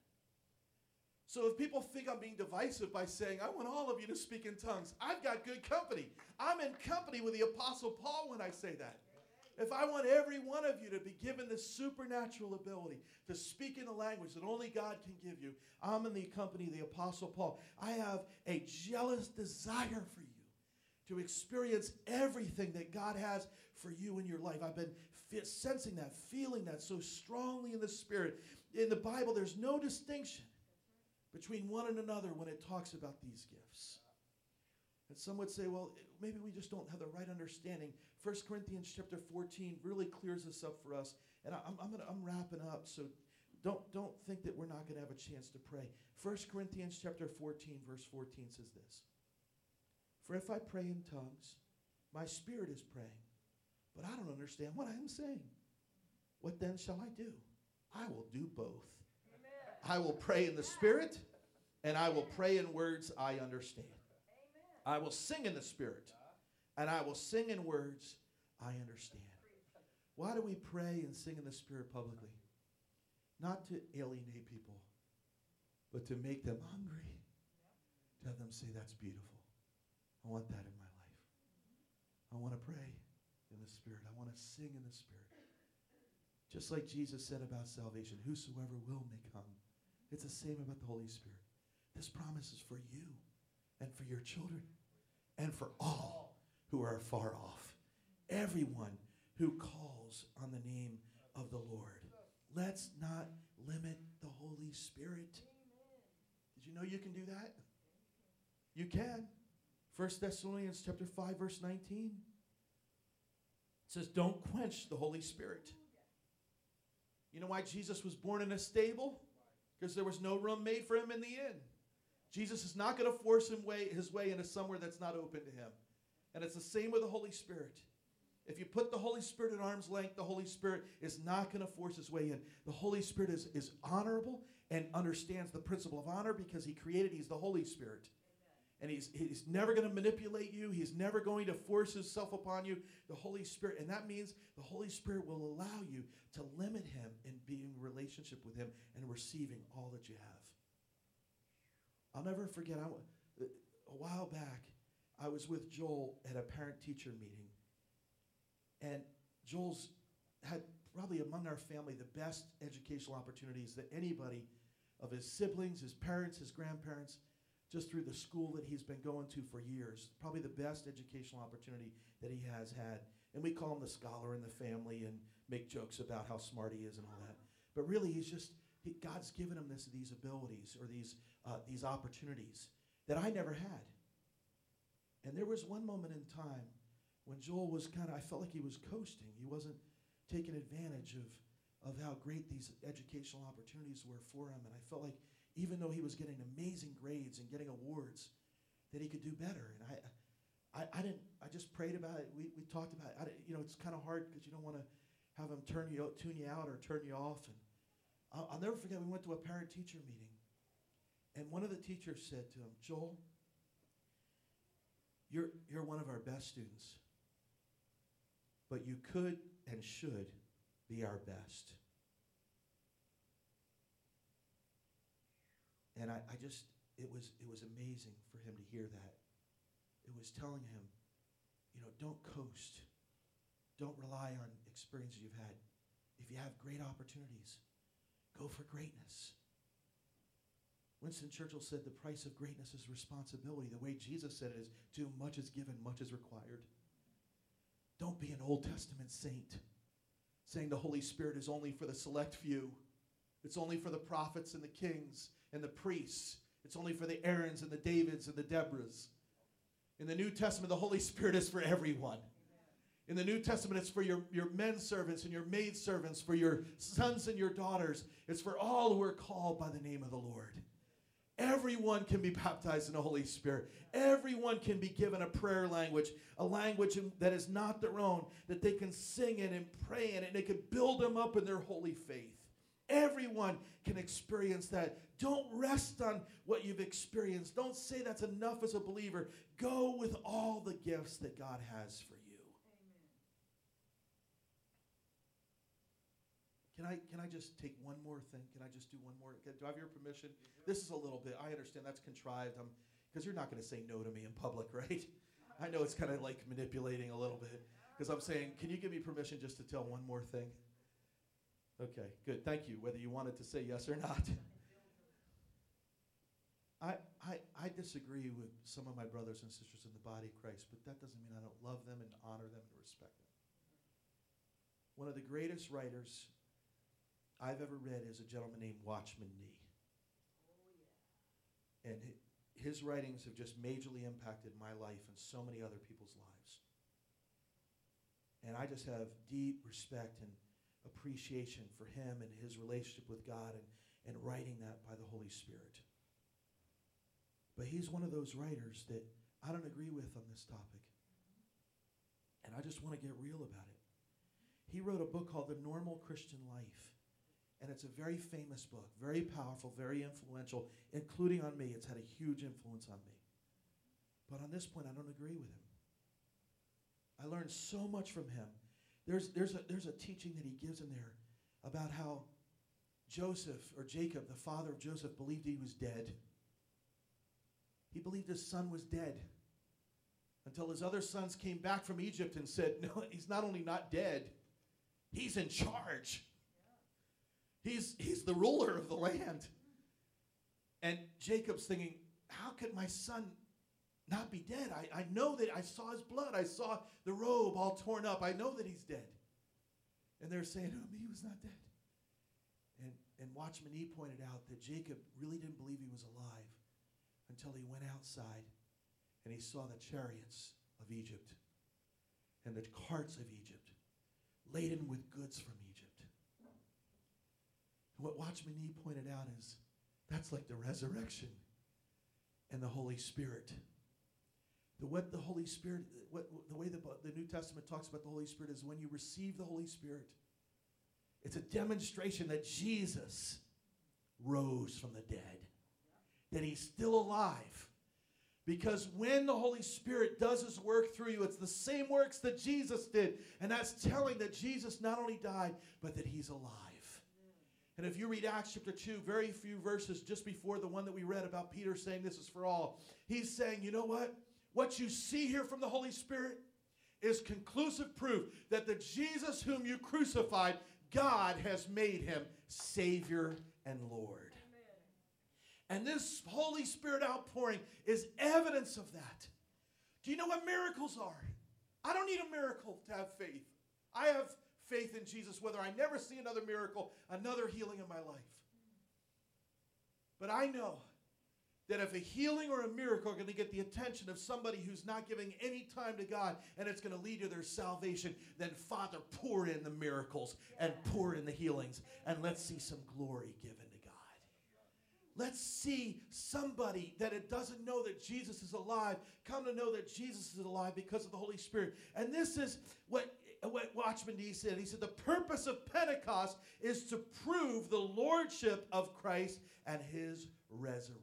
So if people think I'm being divisive by saying, I want all of you to speak in tongues, I've got good company. I'm in company with the Apostle Paul when I say that. If I want every one of you to be given this supernatural ability to speak in a language that only God can give you, I'm in the company of the Apostle Paul. I have a jealous desire for you to experience everything that God has for you in your life. I've been sensing that, feeling that so strongly in the Spirit. In the Bible, there's no distinction between one and another when it talks about these gifts. And some would say, well, maybe we just don't have the right understanding. 1 Corinthians chapter 14 really clears this up for us. And I'm wrapping up, so don't think that we're not going to have a chance to pray. 1 Corinthians chapter 14, verse 14 says this. For if I pray in tongues, my spirit is praying, but I don't understand what I am saying. What then shall I do? I will do both. I will pray in the Spirit, and I will pray in words I understand. I will sing in the Spirit, and I will sing in words I understand. Why do we pray and sing in the Spirit publicly? Not to alienate people, but to make them hungry. To have them say, that's beautiful. I want that in my life. I want to pray in the Spirit. I want to sing in the Spirit. Just like Jesus said about salvation, whosoever will may come. It's the same about the Holy Spirit. This promise is for you and for your children and for all who are far off. Everyone who calls on the name of the Lord. Let's not limit the Holy Spirit. Did you know you can do that? You can. 1 Thessalonians chapter 5, verse 19. It says, don't quench the Holy Spirit. You know why Jesus was born in a stable? Because there was no room made for him in the inn. Jesus is not going to force his way into somewhere that's not open to him. And it's the same with the Holy Spirit. If you put the Holy Spirit at arm's length, the Holy Spirit is not going to force his way in. The Holy Spirit is honorable and understands the principle of honor because he created, he's the Holy Spirit. And he's never going to manipulate you. He's never going to force himself upon you. The Holy Spirit. And that means the Holy Spirit will allow you to limit him in being in relationship with him and receiving all that you have. I'll never forget, a while back, I was with Joel at a parent-teacher meeting. And Joel's had probably among our family the best educational opportunities that anybody of his siblings, his parents, his grandparents, just through the school that he's been going to for years. Probably the best educational opportunity that he has had. And we call him the scholar in the family and make jokes about how smart he is and all that. But really, God's given him these abilities or these opportunities that I never had. And there was one moment in time when Joel was I felt like he was coasting. He wasn't taking advantage of how great these educational opportunities were for him. And I felt like even though he was getting amazing grades and getting awards, that he could do better. And I just prayed about it. We talked about it. It's kind of hard because you don't want to have him tune you out or turn you off. And I'll never forget, we went to a parent-teacher meeting. And one of the teachers said to him, Joel, you're one of our best students. But you could and should be our best. And it was amazing for him to hear that. It was telling him, don't coast. Don't rely on experiences you've had. If you have great opportunities, go for greatness. Winston Churchill said the price of greatness is responsibility. The way Jesus said it is, to whom much is given, much is required. Don't be an Old Testament saint saying the Holy Spirit is only for the select few. It's only for the prophets and the kings and the priests. It's only for the Aarons and the Davids and the Deborahs. In the New Testament, the Holy Spirit is for everyone. In the New Testament, it's for your men servants and your maid servants, for your sons and your daughters. It's for all who are called by the name of the Lord. Everyone can be baptized in the Holy Spirit. Everyone can be given a prayer language, a language that is not their own, that they can sing in and pray in, and they can build them up in their holy faith. Everyone can experience that. Don't rest on what you've experienced. Don't say that's enough as a believer. Go with all the gifts that God has for you. Can I just take one more thing? Can I just do one more? Do I have your permission? This is a little bit, I understand that's contrived, because you're not going to say no to me in public, right? I know it's kind of like manipulating a little bit, because I'm saying, can you give me permission just to tell one more thing? Okay, good, thank you, whether you wanted to say yes or not. I disagree with some of my brothers and sisters in the body of Christ, but that doesn't mean I don't love them and honor them and respect them. One of the greatest writers I've ever read is a gentleman named Watchman Nee. And his writings have just majorly impacted my life and so many other people's lives. And I just have deep respect and appreciation for him and his relationship with God and writing that by the Holy Spirit. But he's one of those writers that I don't agree with on this topic. And I just want to get real about it. He wrote a book called The Normal Christian Life. And it's a very famous book, very powerful, very influential, including on me. It's had a huge influence on me. But on this point, I don't agree with him. I learned so much from him. There's a teaching that he gives in there about how Joseph, or Jacob, the father of Joseph, believed he was dead. He believed his son was dead until his other sons came back from Egypt and said, no, he's not only not dead, he's in charge. He's the ruler of the land. And Jacob's thinking, how could my son not be dead? I know that I saw his blood. I saw the robe all torn up. I know that he's dead. And they're saying, he was not dead. And Watchman Nee pointed out that Jacob really didn't believe he was alive until he went outside and he saw the chariots of Egypt and the carts of Egypt laden with goods from Egypt. What Watchman Nee pointed out is that's like the resurrection and the Holy Spirit. The way the New Testament talks about the Holy Spirit is when you receive the Holy Spirit, it's a demonstration that Jesus rose from the dead, that he's still alive. Because when the Holy Spirit does his work through you, it's the same works that Jesus did. And that's telling that Jesus not only died, but that he's alive. And if you read Acts chapter 2, very few verses just before the one that we read about Peter saying this is for all, he's saying, you know what? What you see here from the Holy Spirit is conclusive proof that the Jesus whom you crucified, God has made him Savior and Lord. And this Holy Spirit outpouring is evidence of that. Do you know what miracles are? I don't need a miracle to have faith. I have faith in Jesus, whether I never see another miracle, another healing in my life. But I know that if a healing or a miracle are going to get the attention of somebody who's not giving any time to God, and it's going to lead to their salvation, then Father, pour in the miracles and pour in the healings, and let's see some glory given to God. Let's see somebody that it doesn't know that Jesus is alive come to know that Jesus is alive because of the Holy Spirit. And this is what Watchman Nee said. He said, the purpose of Pentecost is to prove the lordship of Christ and his resurrection.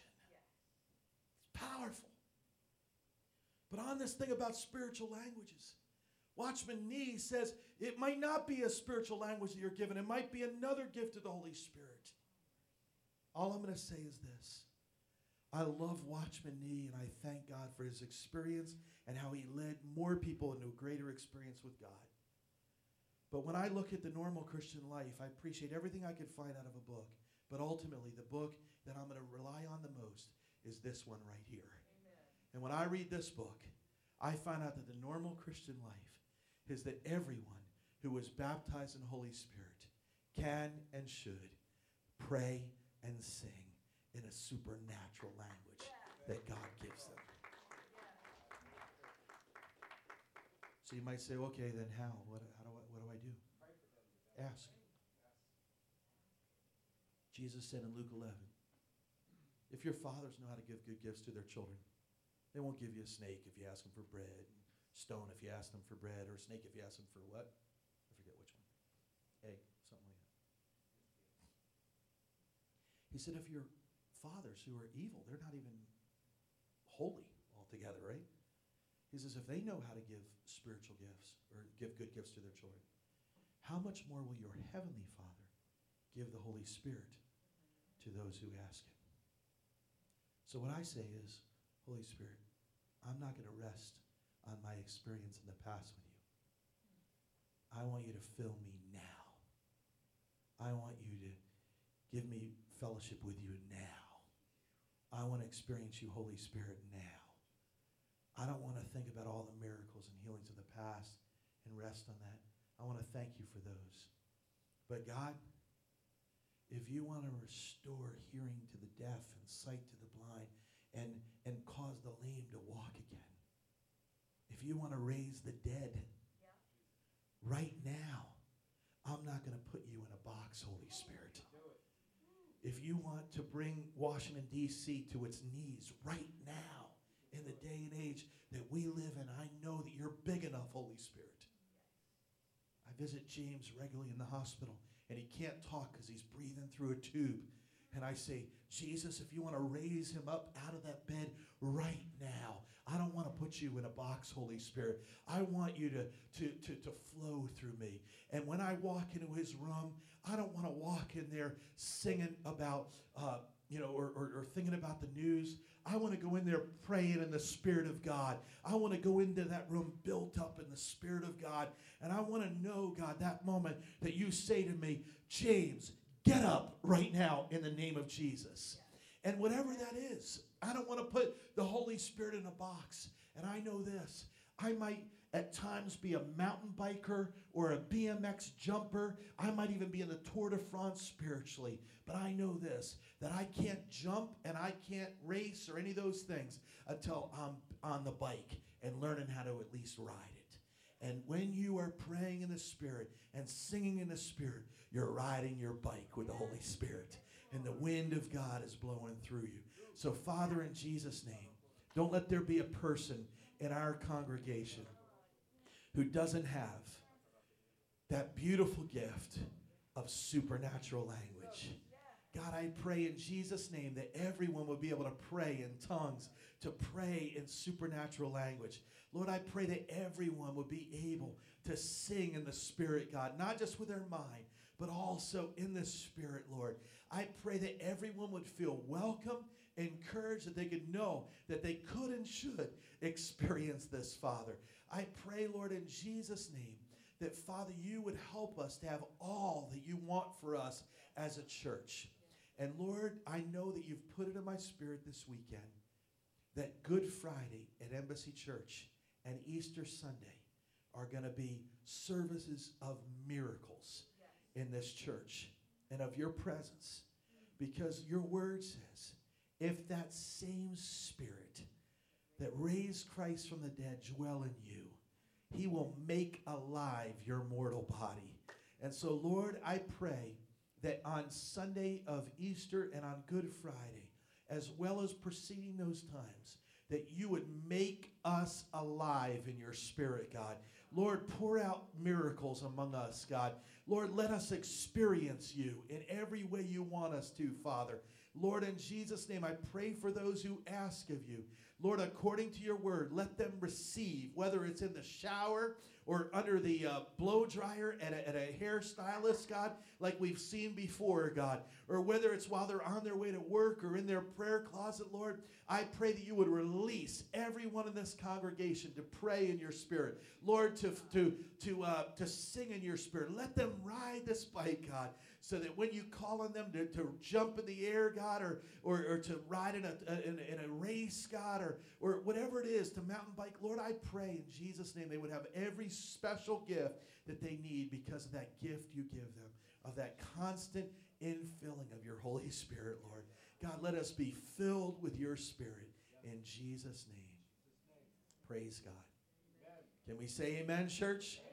It's powerful. But on this thing about spiritual languages, Watchman Nee says it might not be a spiritual language that you're given. It might be another gift of the Holy Spirit. All I'm going to say is this. I love Watchman Nee, and I thank God for his experience and how he led more people into a greater experience with God. But when I look at the normal Christian life, I appreciate everything I could find out of a book. But ultimately, the book that I'm going to rely on the most is this one right here. Amen. And when I read this book, I find out that the normal Christian life is that everyone who is baptized in the Holy Spirit can and should pray and sing in a supernatural language that God gives them. So you might say, okay, then how? What do I do? Ask. Jesus said in Luke 11, if your fathers know how to give good gifts to their children, they won't give you a snake if you ask them for bread, stone if you ask them for bread, or a snake if you ask them for what? I forget which one. Egg, something like that. He said, if your fathers who are evil, they're not even holy altogether, right? He says, if they know how to give spiritual gifts or give good gifts to their children, how much more will your heavenly Father give the Holy Spirit to those who ask him? So what I say is, Holy Spirit, I'm not going to rest on my experience in the past with you. I want you to fill me now. I want you to give me fellowship with you now. I want to experience you, Holy Spirit, now. I don't want to think about all the miracles and healings of the past and rest on that. I want to thank you for those. But God, if you want to restore hearing to the deaf and sight to the blind and cause the lame to walk again, if you want to raise the dead right now, I'm not going to put you in a box, Holy Spirit. If you want to bring Washington, D.C. to its knees right now, in the day and age that we live in, I know that you're big enough, Holy Spirit. I visit James regularly in the hospital, and he can't talk because he's breathing through a tube. And I say, Jesus, if you want to raise him up out of that bed right now, I don't want to put you in a box, Holy Spirit. I want you to flow through me. And when I walk into his room, I don't want to walk in there singing about, or thinking about the news. I want to go in there praying in the Spirit of God. I want to go into that room built up in the Spirit of God. And I want to know, God, that moment that you say to me, James, get up right now in the name of Jesus. And whatever that is, I don't want to put the Holy Spirit in a box. And I know this. I might at times be a mountain biker or a BMX jumper. I might even be in the Tour de France spiritually. But I know this, that I can't jump and I can't race or any of those things until I'm on the bike and learning how to at least ride it. And when you are praying in the Spirit and singing in the Spirit, you're riding your bike with the Holy Spirit. And the wind of God is blowing through you. So, Father, in Jesus' name, don't let there be a person in our congregation who doesn't have that beautiful gift of supernatural language. God, I pray in Jesus' name that everyone will be able to pray in tongues, to pray in supernatural language. Lord, I pray that everyone will be able to sing in the Spirit, God, not just with their mind, but also in the Spirit, Lord. I pray that everyone would feel welcome, encouraged, that they could know that they could and should experience this, Father. I pray, Lord, in Jesus' name, that, Father, you would help us to have all that you want for us as a church. And, Lord, I know that you've put it in my spirit this weekend that Good Friday at Embassy Church and Easter Sunday are going to be services of miracles in this church and of your presence. Because your word says, if that same Spirit that raised Christ from the dead dwell in you, he will make alive your mortal body. And so, Lord, I pray that on Sunday of Easter and on Good Friday, as well as preceding those times, that you would make us alive in your Spirit, God. Lord, pour out miracles among us, God. Lord, let us experience you in every way you want us to, Father. Lord, in Jesus' name, I pray for those who ask of you. Lord, according to your word, let them receive, whether it's in the shower or under the blow dryer at a hairstylist, God, like we've seen before, God, or whether it's while they're on their way to work or in their prayer closet, Lord, I pray that you would release everyone in this congregation to pray in your spirit. Lord, to sing in your spirit. Let them ride this bike, God, so that when you call on them to jump in the air, God, or to ride in a race, God, or whatever it is, to mountain bike, Lord, I pray in Jesus' name they would have every special gift that they need because of that gift you give them, of that constant infilling of your Holy Spirit, Lord. God, let us be filled with your Spirit in Jesus' name. Praise God. Can we say amen, church?